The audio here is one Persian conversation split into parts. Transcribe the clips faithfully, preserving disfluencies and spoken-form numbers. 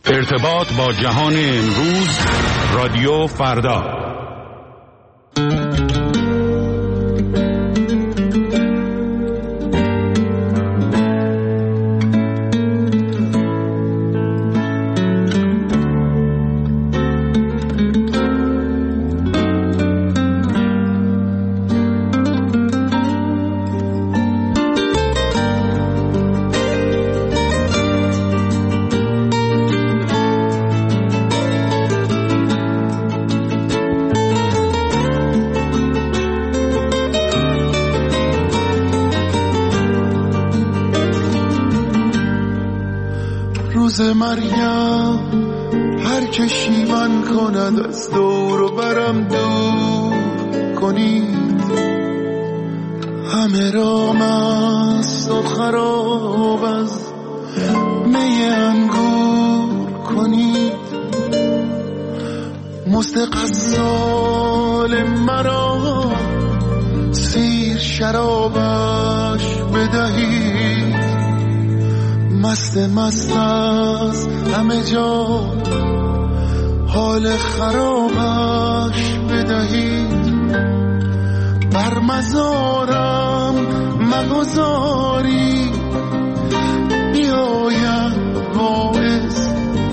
ارتباط با جهان امروز، رادیو فردا. روز مریم هر که شیون کند از دور و برم دور کنید، همه را مست و خراب از می انگور کنید. مست غسال مرا سیر شرابش بدهید، مست مست از همه جا حال خرابش بدهید. بر مزارم مگذاری بیاید واعظ،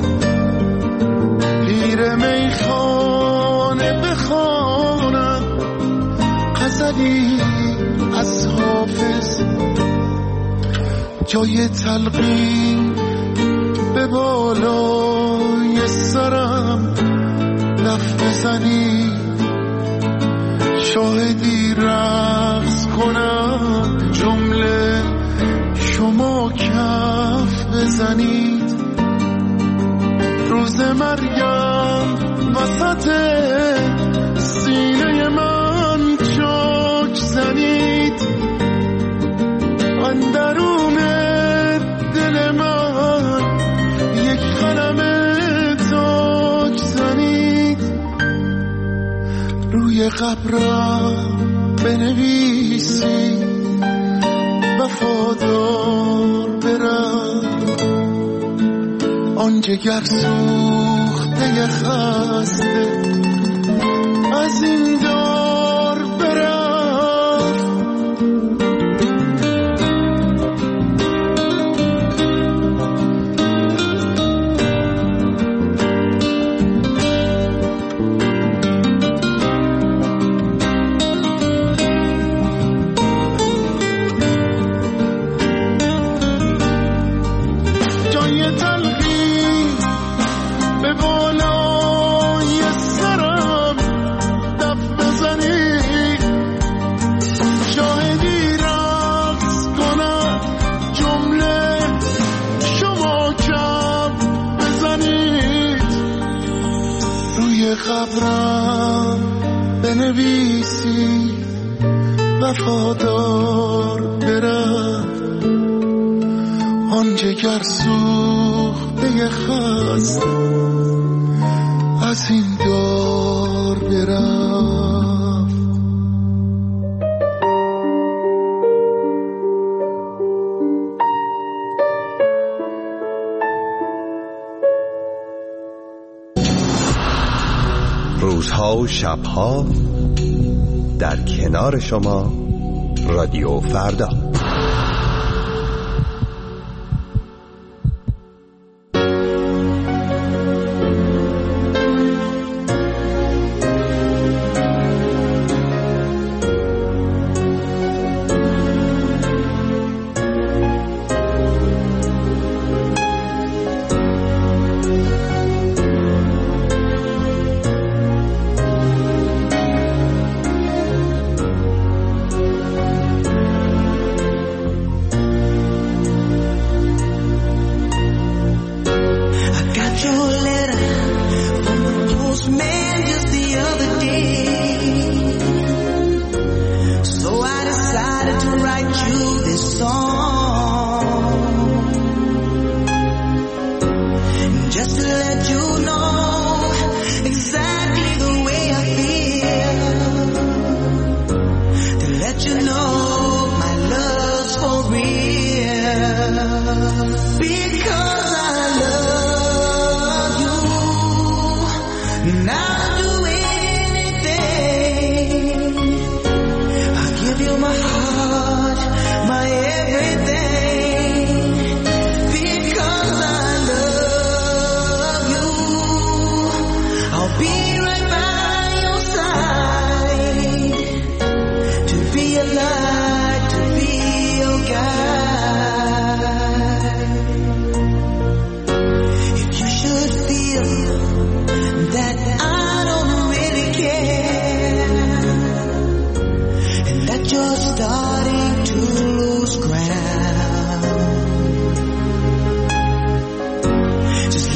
پیر میخانه بخواند غزلی از حافظ. جای تلقین به بالای سرم لف بزنید، شاهدی رقص کنم جمله شما کف بزنید. روز مریم وسط سینه من چاک زنید، اندرون دل من یک قلم تاک زنید. روی قبرم بنویسید وفادار برم، آن جگر سوخته خسته از این دار برم. قبرم بنویسید وفادار برم، آن جگر سوخته خسته از این دار برم. روزها و شبها در کنار شما، رادیو فردا. Because I love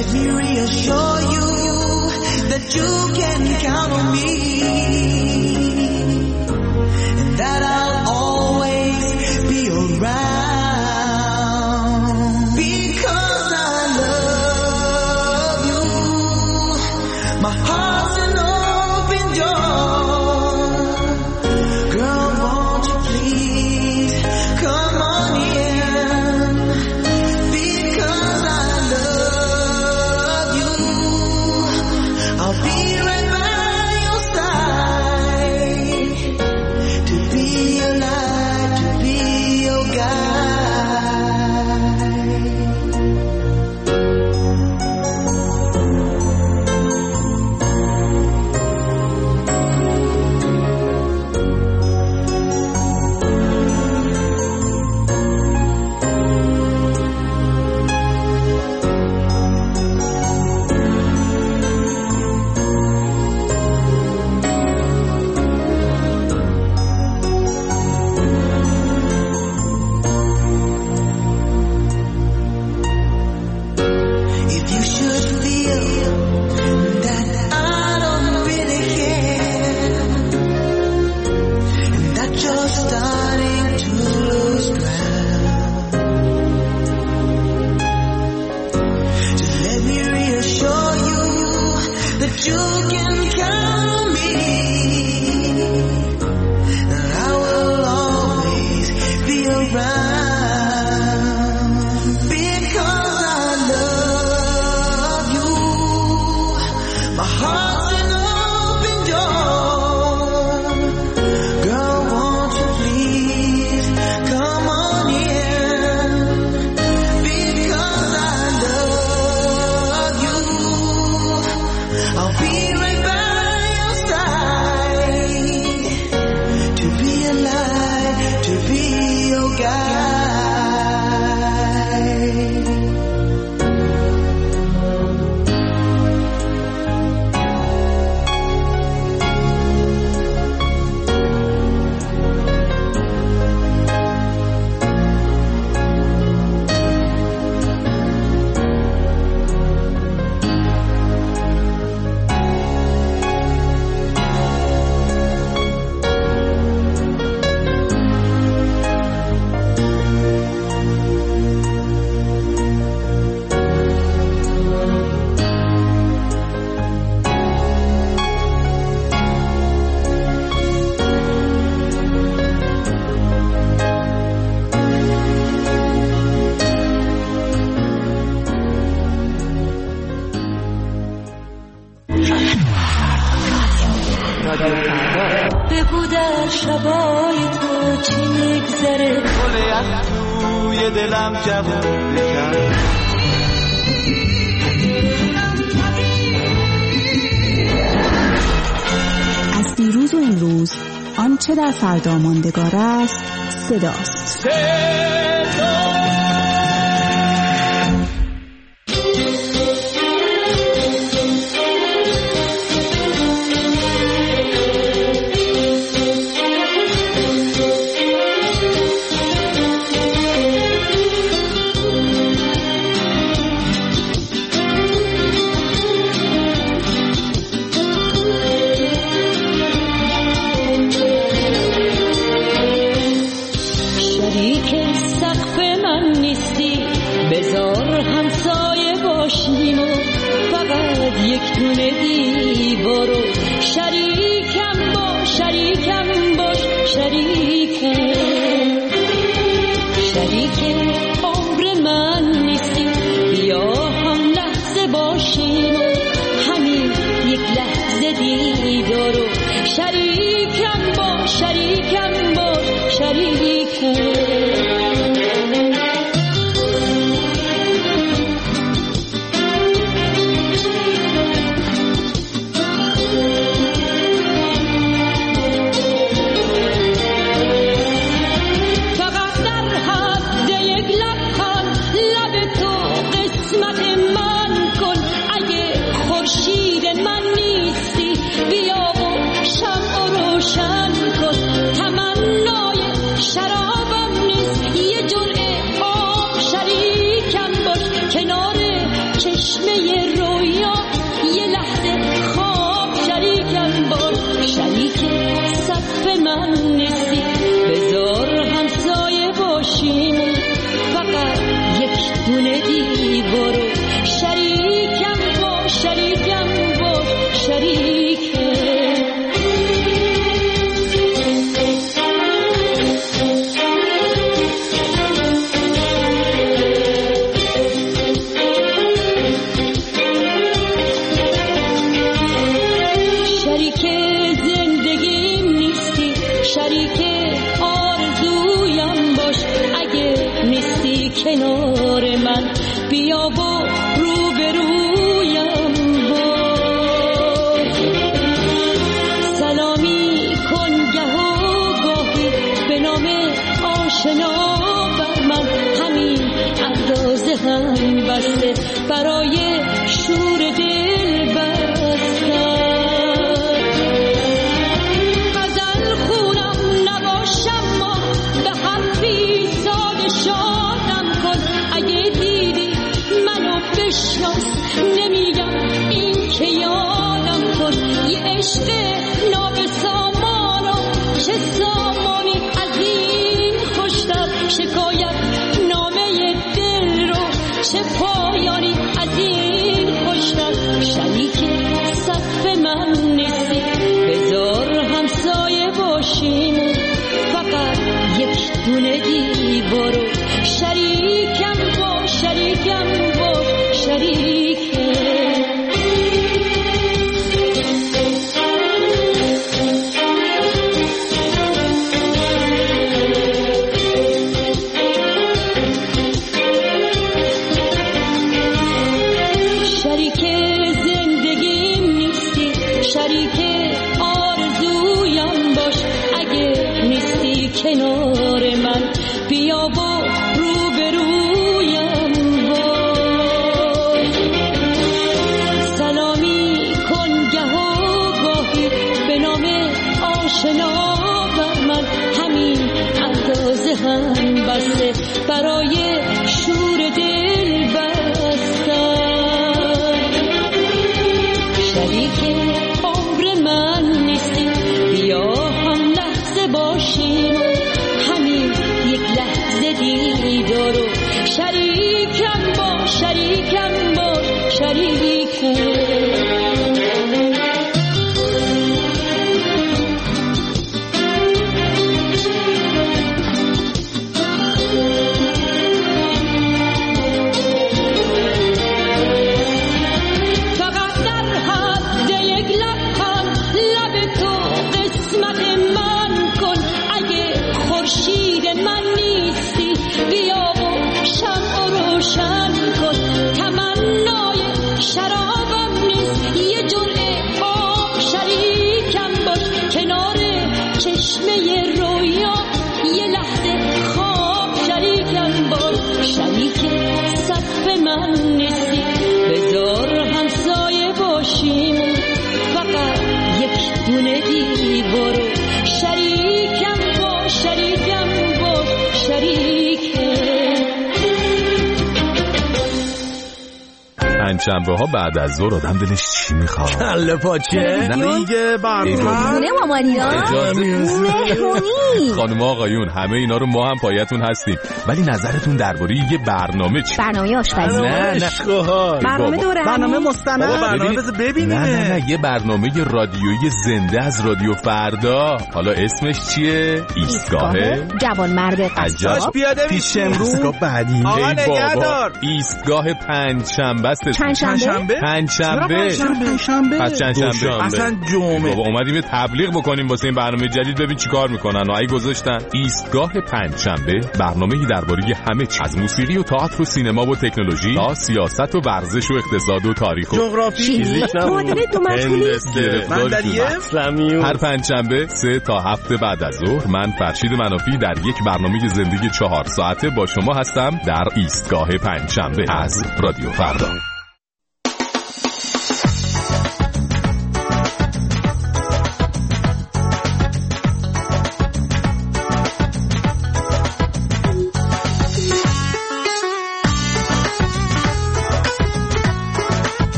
let me reassure you that you can count on me, and that I'll always be around, because I love you. My heart's an open door. Girl, won't you please come on in, because I love you. I'll be right by your side, to be your light, to be your guide. If you should feel that I don't really care, and that you're starting to lose ground, just let me reassure you that you can count on me, that I will always be around, because I love you. My heart's an open door. Girl, won't you please come on in, because I love you. I'll be right by your side, to be a light, to be your guide. بگو در شبای تو چی میگذره، گل از توی دلم جوون بکن. از دیروز و امروز آنچه در فردا ماندگار است صداست. یک دونه دیوارو شریکم باش، شریکم باش، شریکم شریک عمر من نیستی، بیا هم لحظه باشیم و همین یک لحظه دیدارو شریکم باش، شریکم باش، شریکم. خورشید من نیستی، بیا و شمع و روبرویم باش. سلامی کن گه و گاهی به نام آشنا بر من، همین اندازه هم بسته برای شور دل بستن. غزل خونم نباشم ما به حرفی ساده شادم کن. اگه دیدی منو بشناس نمیگم این که یادم کن. یه عشق نابسامانا چه سامانی از این خوشتر. شکایت نامه دل رو چه پایانی از این خوشتر. شریک صف من نیستی بذار همسایه باشیم، فقط یک دونه دی برو شریکم با شریکم با شریکم. کنار من بیا و روبرویم باش. سلامی کن گه و گاهی به نام آشنا بر من، همین اندازه هم بسته برای شور دل بستن. شریک عمر من نیستی بیا هم لحظه باشیم، یک لحظه دیدار و شریکم با شریکم با شریکم. فقط در حد یک لبخند لب تو قسمت من کن. اگه خورشید من نیستی بیا و شمع روشن کن. تمنای شرابم نیست یه جرعه آب شریکم باش. کنار چشمه رویا یه لحظه خواب شریکم باش. شریک صف من نیستی بذار همسایه باشیم، فقط یک دونه دی برو شریکم با شریکم با شریکم. پنجشنبه ها بعد از ظهر آدم دلش چی میخواد؟ کله پاچه دیگه برنامه خونه مامانینا مهمونی. خانم آقایون همه اینا رو ما هم پایتون هستیم، ولی نظرتون درباره یه برنامه چی؟ برنامه آشپزی. نه نه برنامه دوره برنامه مستند. برنامه بذار ببینیم. نه نه نه یه برنامه رادیویی زنده از رادیو فردا. حالا اسمش چیه؟ ایستگاه جوانمرد قصاب. پیاده پیش امروز بعدی. آقا نگهدار. ایستگاه پنجشنبه است. چندشنبه؟ پنجشنبه. پنجشنبه. پس چندشنبه. اصلا جمعه. بابا اومدیم تبلیغ بکنیم واسه این برنامه جدید، ببین چیکار میکنن و ای گذاشتن ایستگاه پنجشنبه، برنامه‌ای درباره همه چیز از موسیقی و تئاتر و سینما و تکنولوژی تا سیاست و ورزش و اقتصاد و تاریخ و جغرافی. معادله دو مشغولی. بندریه. هر پنجشنبه سه تا هفت بعد از ظهر من فرشید منافی در یک برنامه زندگی چهار ساعته با شما هستم در ایستگاه پنجشنبه از رادیو فردا.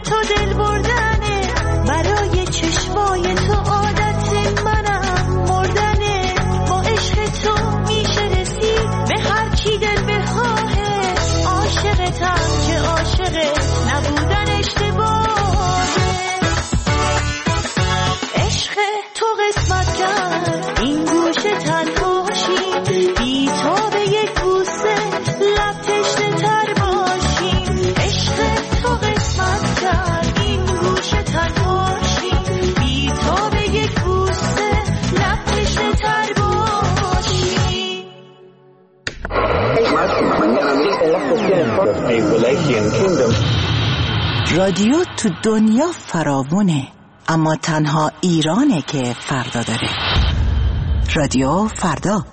تو دل بردنه، برای چشمای تو عادت منم مردنه. با عشق تو میشه رسید به هر کی دل بخواهه، عاشقتم که عاشقه نبودن اشتباهه. عشق تو قسمت کرد این گوشه تنهاشیم، بی تو به یک بوسه لب تشنه تر باشیم. عشق تو قسمت کرد این گوشه تنهاشیم، بی تو به یک بوسه لب تشنه تر باشیم. رادیو تو دنیا فراوونه، اما تنها ایرانه که فردا داره. رادیو فردا.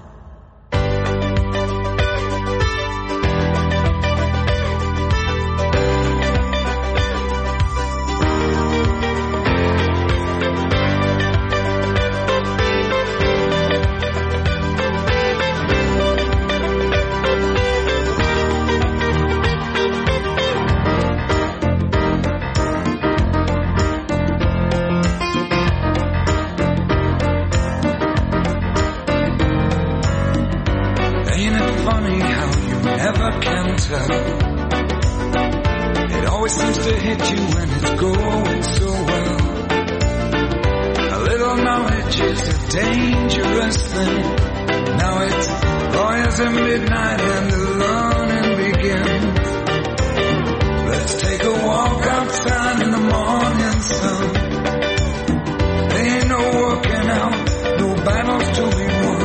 It always seems to hit you when it's going so well. A little knowledge is a dangerous thing. Now it's lawyers at midnight and the learning begins. Let's take a walk outside in the morning sun. There ain't no working out, no battles to be won.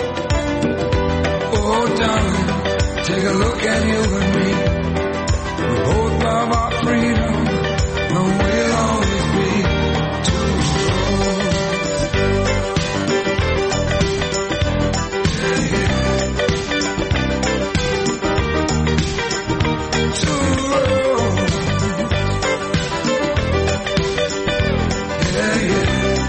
Oh darling, take a look at you and me. We both love our freedom, and we'll always be two souls. Yeah, yeah. Two souls. Yeah, yeah.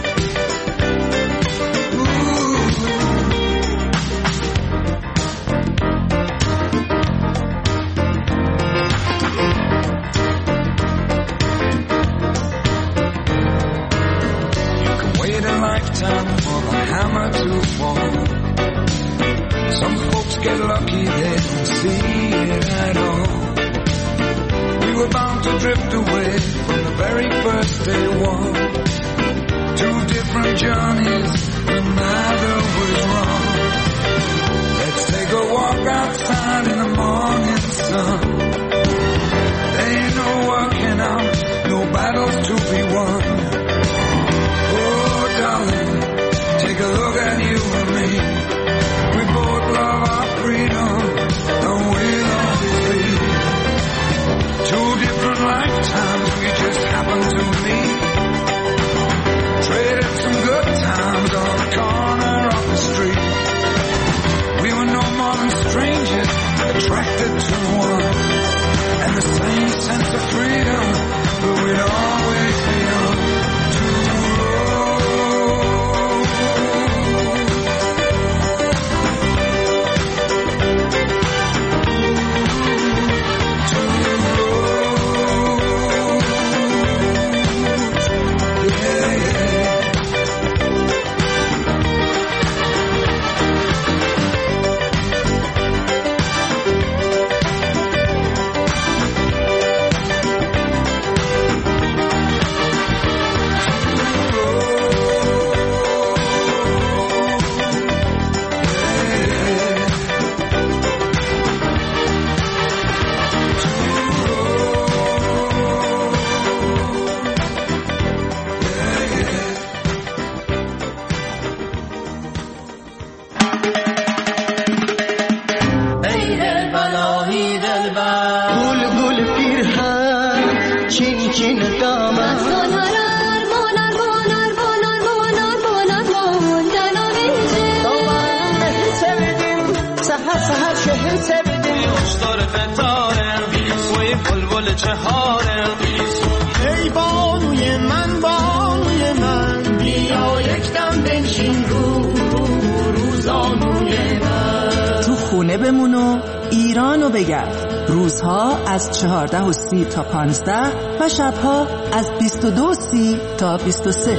Time for the hammer to fall. Some folks get lucky, they don't see it at all. We were bound to drift away from the very first day one. Two different journeys, but neither was wrong. Let's take a walk outside in the morning sun. There ain't no working out, no battles to be won. Darling, take a look at you and me. We both love our freedom, and we'll always be. Two different lifetimes, we just happen to meet. Traded some good times on the corner of the street. We were no more than strangers, attracted to one. And the same sense of freedom, but we'd always be on two ای بانوی من بانوی من بیا یک دم بنشین رو روزانوی من. تو خونه بمون و ایرانو بگرد. روزها از چهارده و سی تا پانزده و شبها از بیست و دو و سی تا بیست و سه.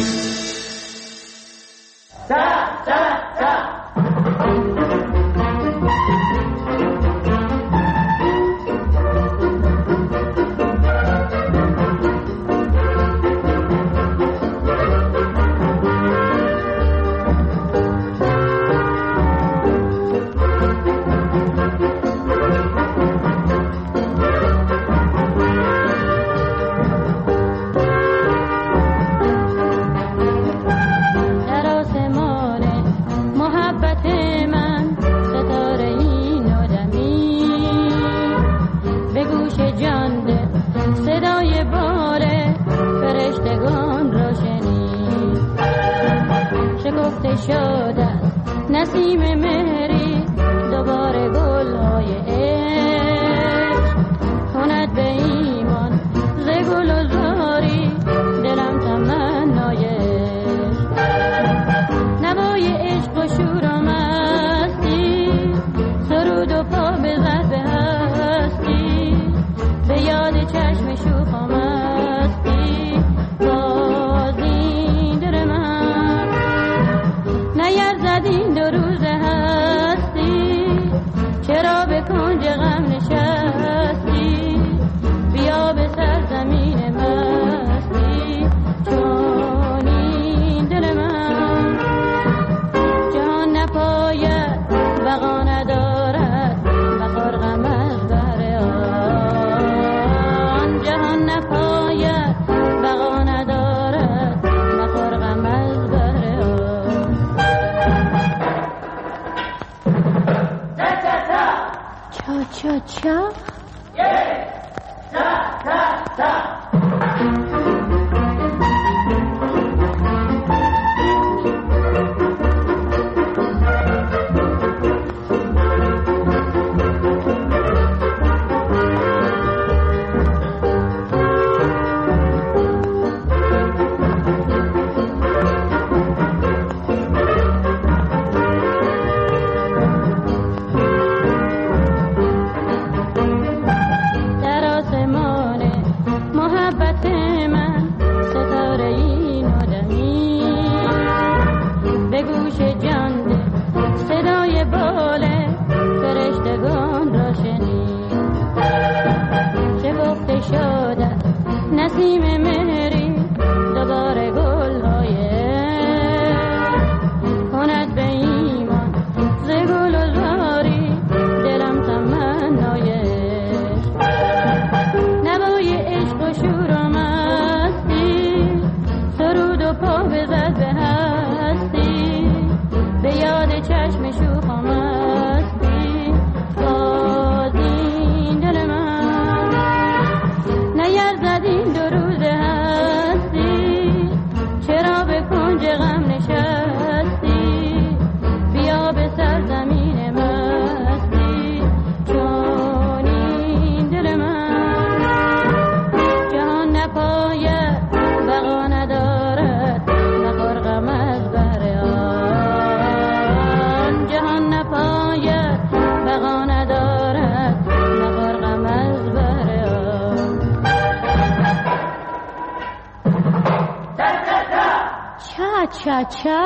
cha cha.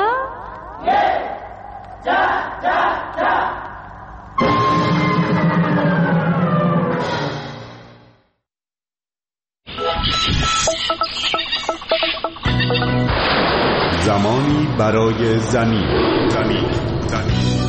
Yes. Da da da. زمانی برای زمین. زمین. زمین.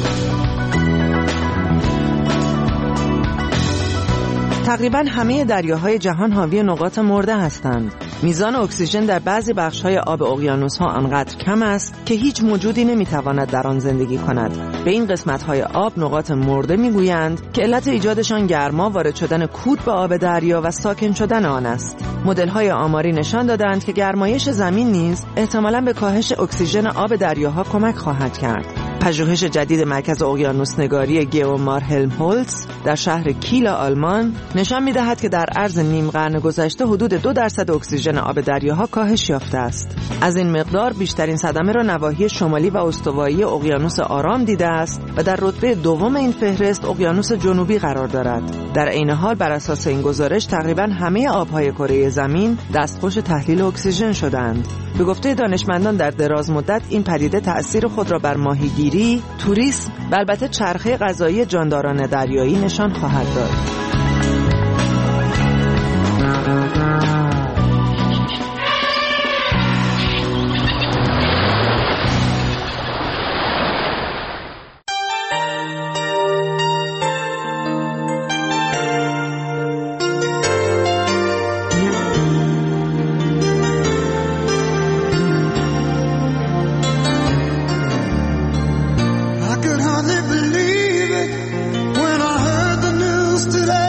تقریباً همه دریاهای جهان حاوی نقاط مرده هستند. میزان اکسیژن در بعضی بخش‌های آب اقیانوس‌ها آنقدر کم است که هیچ موجودی نمی‌تواند در آن زندگی کند. به این قسمت‌های آب نقاط مرده می‌گویند که علت ایجادشان گرما، وارد شدن کود به آب دریا و ساکن شدن آن است. مدل‌های آماری نشان دادند که گرمایش زمین نیز احتمالاً به کاهش اکسیژن آب دریاها کمک خواهد کرد. پژوهش جدید مرکز اقیانوسنگاری گئومار هلمهولتز در شهر کیل آلمان نشان می‌دهد که در عرض نیم قرن گذشته حدود دو درصد اکسیژن آب دریاها کاهش یافته است. از این مقدار بیشترین صدمه را نواحی شمالی و استوایی اقیانوس آرام دیده است و در رتبه دوم این فهرست اقیانوس جنوبی قرار دارد. در عین حال بر اساس این گزارش تقریباً همه آب‌های کره زمین دستخوش تحلیل اکسیژن شدند. به گفته دانشمندان در دراز مدت این پدیده تأثیر خود را بر ماهیگیری، توریسم و البته چرخه غذایی جانداران دریایی نشان خواهد داد. That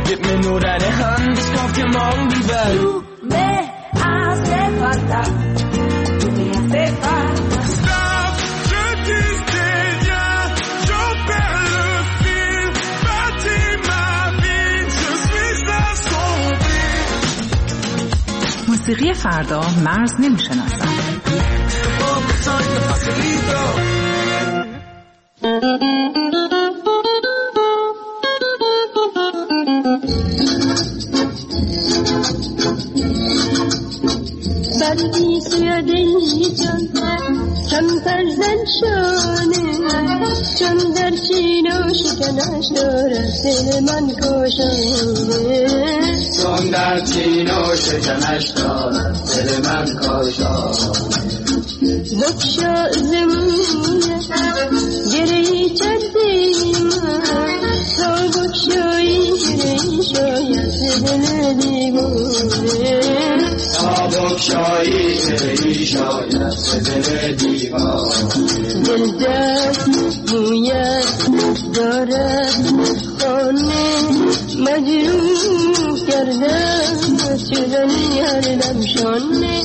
Gib mir nur deine Hand, ich kauf dir morgen die Welt. Du me hace falta, du me hace falta. Stop, je disais bien, je perds le fil. Bâtis ma vie, je suis assombri. موسیقی فردا مرز نمیشناسد. بردی سوی دلی جان کمتر زن شانه چون در چین و شکنش دارد دل من کاشانه چون در چین و شکنش دارد دل من کاشانه بکشا زمونه گرهی چندی من تا بکشایی گرهی شاید دل دیوانه تا بکشایی گرهی شاید دل دیوانه دل دست مویت دارد خانه مجروح کردم شدنی هر دم شانه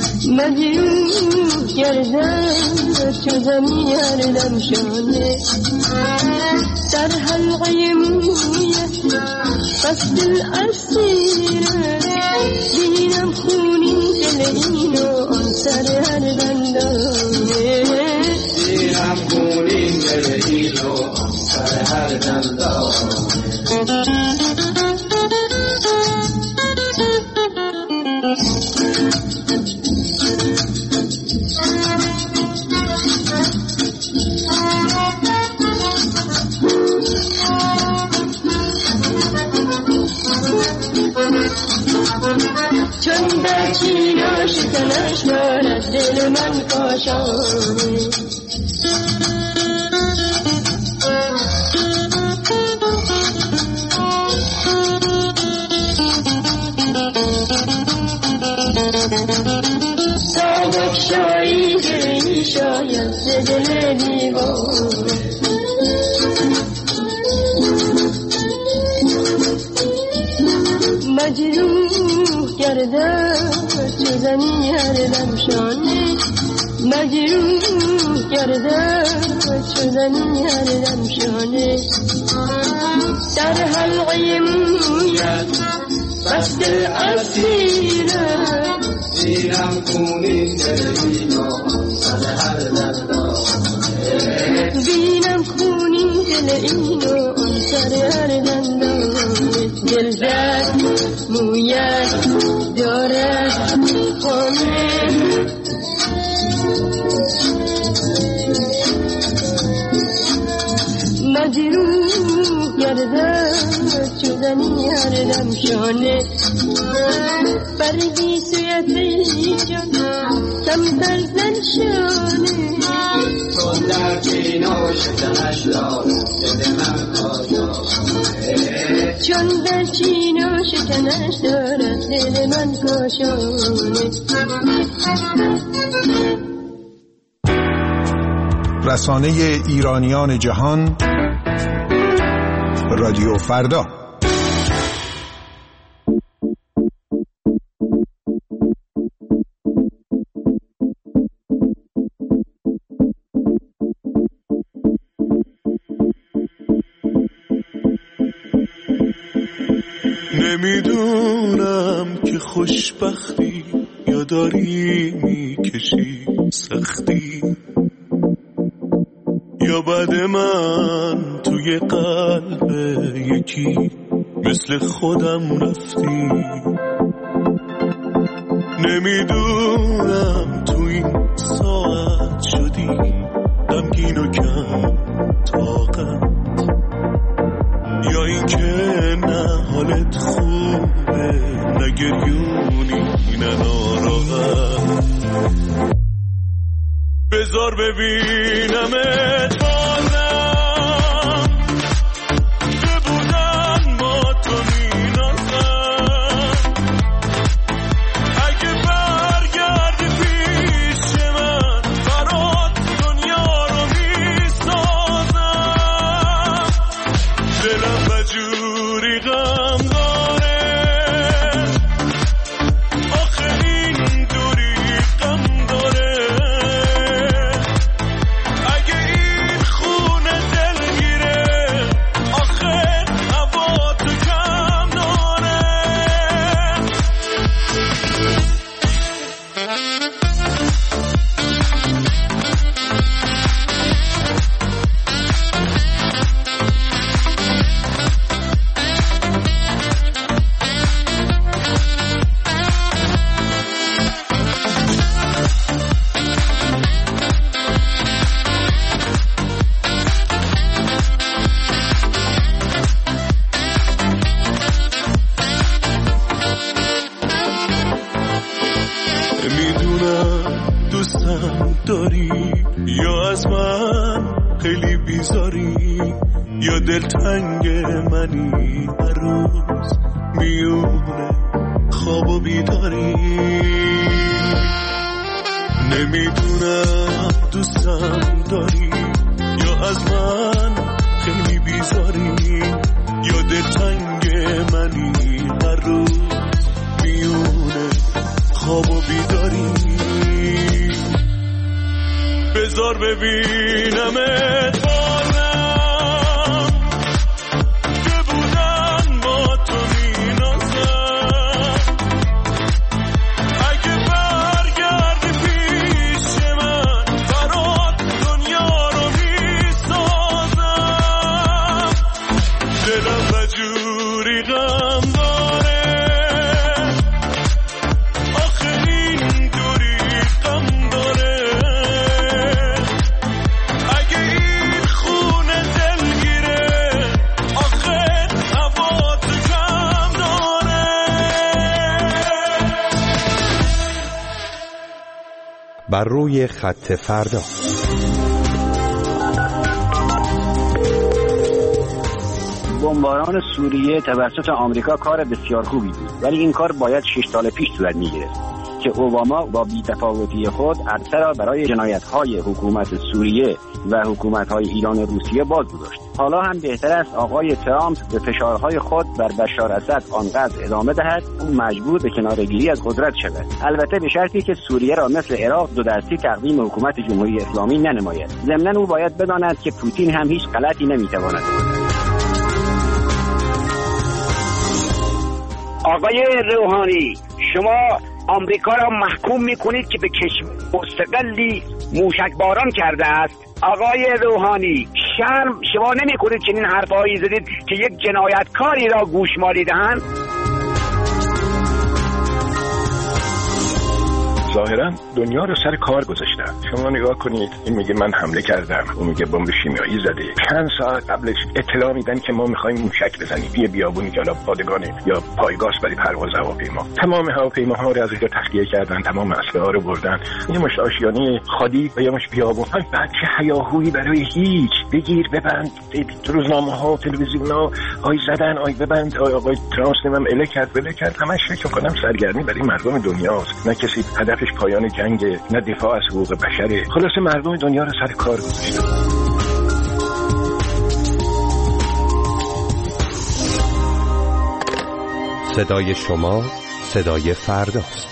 مجروح کردم شدنی هر دم شانه در حلقه مویت قصد الاسیره بینم خونین دل اینو آن سر هر دندانه بینم خونین دل اینو آن سر هر دندانه چون در چین و شکنش دارد دل من کاشانه تا بکشایی گرهی شاید دل دیوانه مجروح کردم چزنی هر دم شانه مجروح کردم چزنی هر دم شانه در حلقه مویت بست اسیره بینم خونین دل اینو سر هر دندانه بینم خونین دل اینو آن سر هر دندانه دل زد مویت دارد خانه مجروح گردم شدنی هر دم شانه بردی سویت ای جان کمتر زن شانه چون در چین و شکنش دارد دل من کاشانه چون در چین و شکنش دارد دل من کاشانه رسانه ایرانیان جهان رادیو فردا. نمیدونم که خوشبختی یا داری میکشی سختی یا بعد من توی قلب یکی مثل خودم رفتی. نمیدونم تو این ساعت شدی غمگین و کم طاقت یا این که نه حالت خوبه نه گریونی نه ناراحت. بذار ببینمت بازم که بودن با تو مینازم. اگه برگردی پیش من برات دنیا رو میسازم. دلم بجوری غم نمیدونم دوستم داری یا از من خیلی بیزاری یا دلتنگ منی هر روز میونه خواب و بیداری نمیدونم دوستم داری یا از من خیلی بیزاری یا دلتنگ منی هر روز میونه خواب و بیداری بذار ببینمت بازم که بودن با تو مینازم اگه برگردی پیش من برات دنیا رو میسازم دلم بجوری غم داره آخه این دوری غم داره اگه این خونه دلگیره آخه هوا تو کم داره بر روی خط فردا. بمباران سوریه توسط آمریکا کار بسیار خوبی بود، ولی این کار باید شش سال پیش صورت می‌گرفت که اوباما با بی‌تفاوتی خود عرصه را برای جنایت‌های حکومت سوریه و حکومت‌های ایران و روسیه باز گذاشت. حالا هم بهتر است آقای ترامپ به فشارهای خود بر بشار اسد آنقدر ادامه دهد اون مجبور به کناره‌گیری از قدرت شود، البته به شرطی که سوریه را مثل عراق دو دستی تقدیم حکومت جمهوری اسلامی ننماید. ضمناً او باید بداند که پوتین هم هیچ غلطی نمی‌تواند بکند. آقای روحانی، شما آمریکا را محکوم میکنید که به کشور مستقلی موشکباران کرده است. آقای روحانی، شرم شما نمیکنید که این حرفایی زدید که یک جنایتکاری را گوشمالی دهند؟ ظاهرا دنیا رو سر کار گذاشتن. شما نگاه کنید، این میگه من حمله کردم، اون میگه بمب شیمیایی زده. چند ساعت قبلش اطلاع میدن که ما میخوایم موشک بزنیم یه بیابونی که حالا پادگانه یا پایگاس برای پرواز هواپیما. تمام هواپیماها رو از اینجا تخلیه کردن، تمام اسلحه ها رو بردن. یه مش آشیانه خالی و یه مش بیابون. همین بچه هیاهویی برای هیچ. بگیر ببند. تو روزنامه‌ها، تلویزیون‌ها آی زدن، آی ببند، آی آقای ترامپ نمیدونم اله کرد، بله کرد. همش فکر کنم سرگرمی برای مردم دنیاست. نه کسی هدف پایان جنگ، نه دفاع از حقوق بشره. خلاصه مردم دنیا رو سر کار گذاشتن. صدای شما صدای فرداست.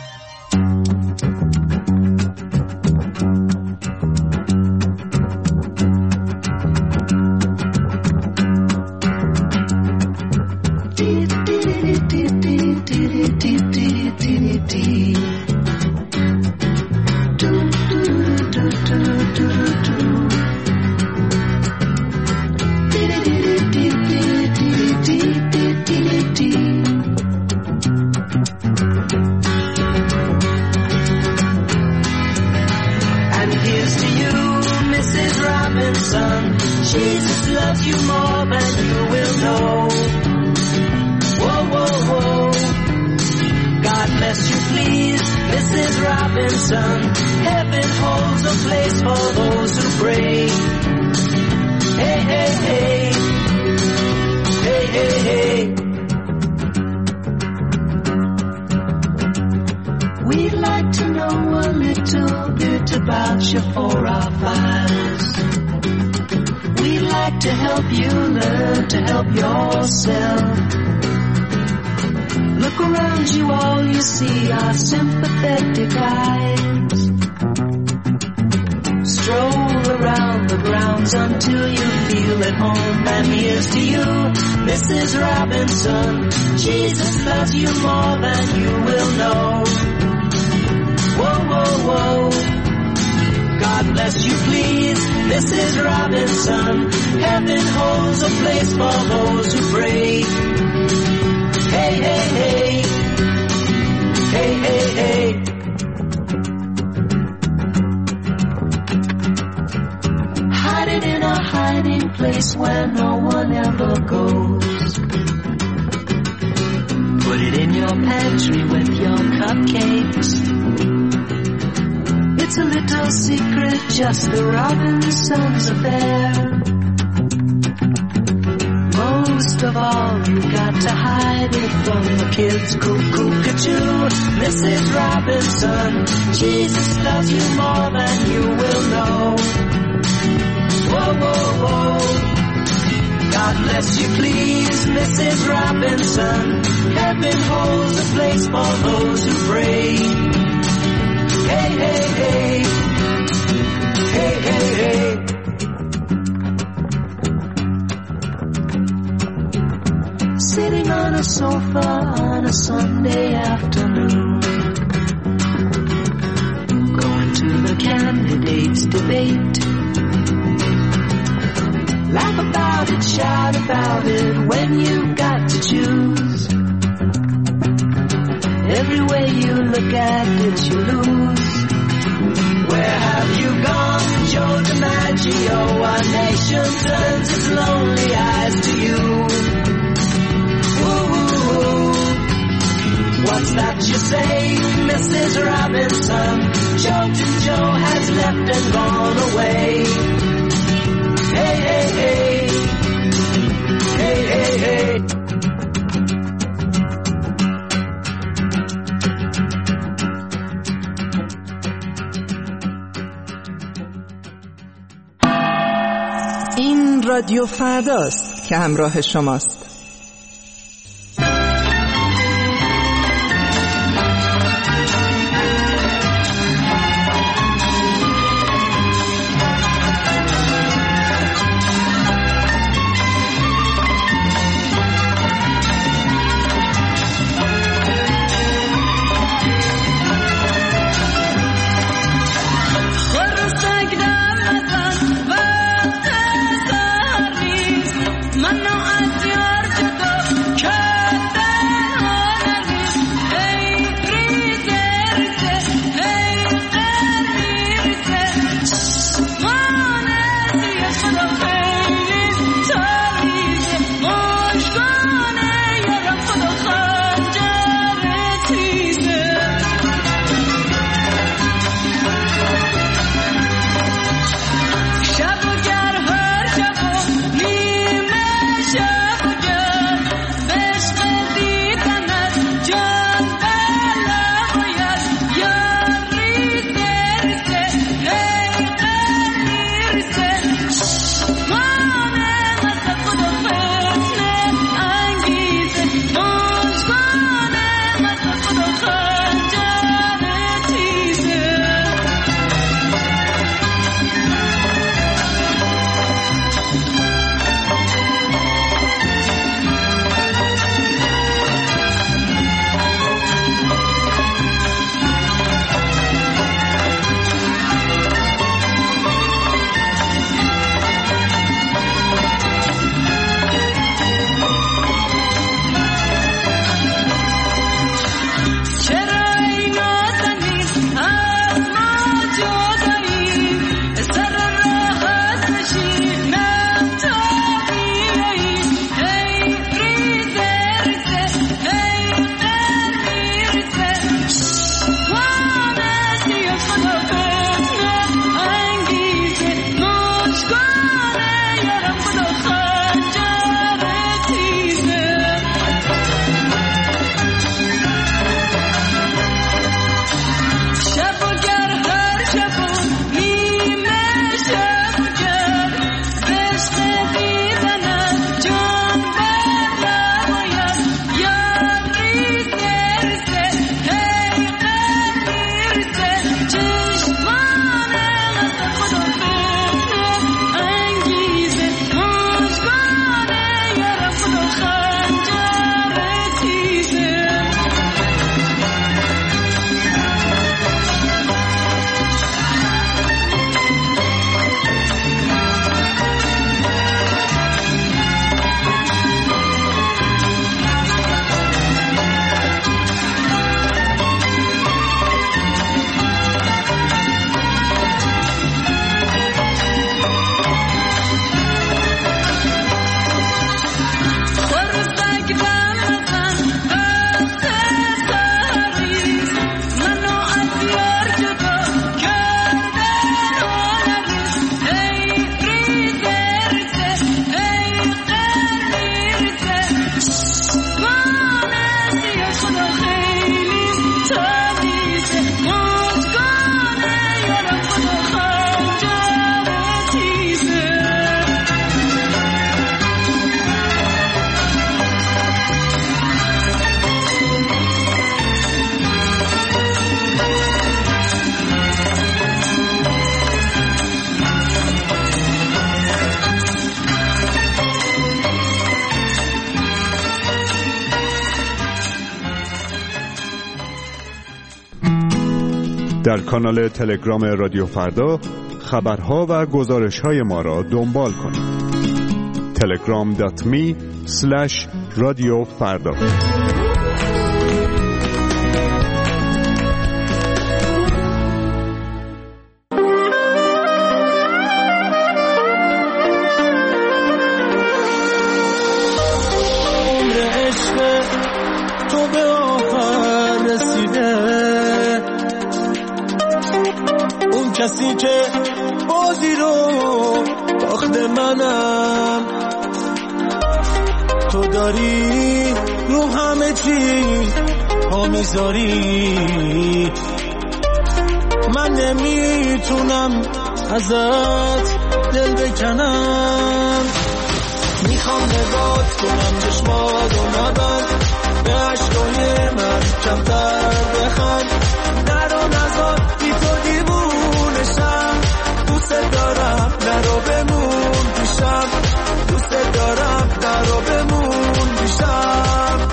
Until you feel at home, and here's to you, Missus Robinson. Jesus loves you more than you will know. Whoa, whoa, whoa. God bless you, please, Missus Robinson. Heaven holds a place for those who pray. Hey, hey, hey. Hey, hey, hey. In a hiding place where no one ever goes. Put it in your pantry with your cupcakes. little secret, just the Robinsons affair. Most of all, you got to hide it from the kids. Cuckoo-ca-choo, Missus Robinson, Jesus loves you more than you will know. Whoa, whoa, whoa. God bless you, please, Missus Robinson. Heaven holds a place for those who pray. Hey, hey, hey. Hey, hey, hey. Sitting on a sofa on a Sunday afternoon, going to the candidates' debate. Laugh about it, shout about it when you've got to choose. Every way you look at it, you lose. Where have you gone, Joe DiMaggio? Our nation turns its lonely eyes to you. What's that you say, Missus Robinson? Joltin' Joe has left and gone away. Hey, hey, hey. Hey, hey, hey. این رادیو فرداست که همراه شماست. من نوعت در کانال تلگرام رادیو فردا خبرها و گزارش‌های ما را دنبال کنید. تلگرام دات می اسلش رادیو فردا. کسی که بازی رو باخت منم، تو داری رو همه چی پا میذاری، من نمیتونم ازت دل بکنم، میخوام نگات کنم چشماتو نبند، به عشقای من کمتر بخند، نرو نزار بی تو دیوونشم، دوست دارم نرو بمون پیشم، دوست دارم نرو بمون پیشم.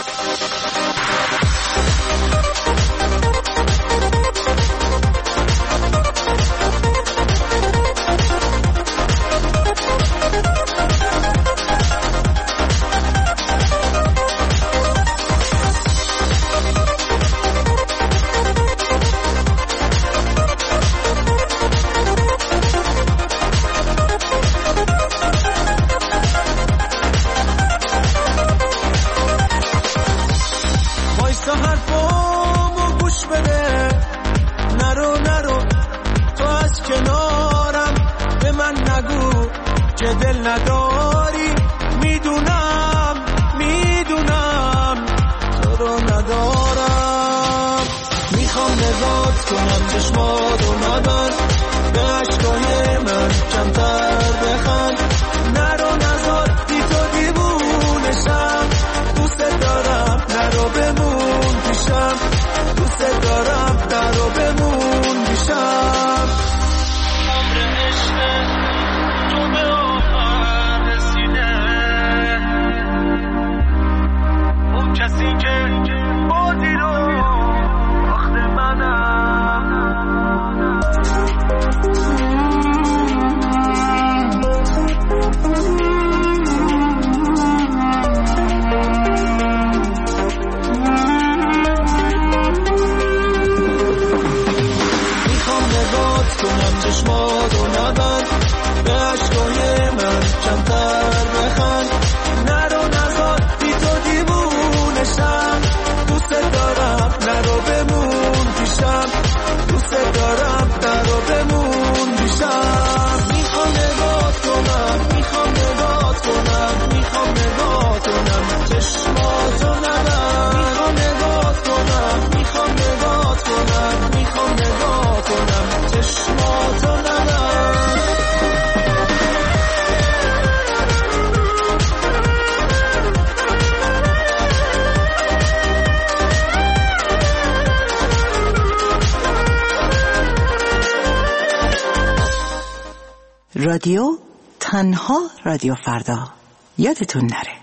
دل نداری، میدونم میدونم تو رو ندارم، میخوام نگات کنم چشماتو نبند، به عشقای من کمتر بخند، نرو نزار بی تو دیوونشم، دوست دارم نرو بمون پیشم، دوست دارم نرو بمون پیشم. عمر عشق تو به کسی که بازی رو باخت منم، میخوام نگات کنم چشماتو نبند، به عشقای من کمتر بخند، نرو نزار بی تو دیوونشم، دوست دارم نرو بمون پیشم، دوست دارم نرو بمون پیشم. میخوام نگات کنم، میخوام نگات کنم، میخوام نگات کنم چشماتو نبند، میخوام نگات کنم، میخوام نگات کنم، میخوام نگات کنم چشماتو نبند. رادیو تنها رادیو فردا، یادتون نره.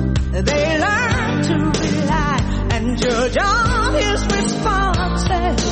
They learn to rely and judge all his responses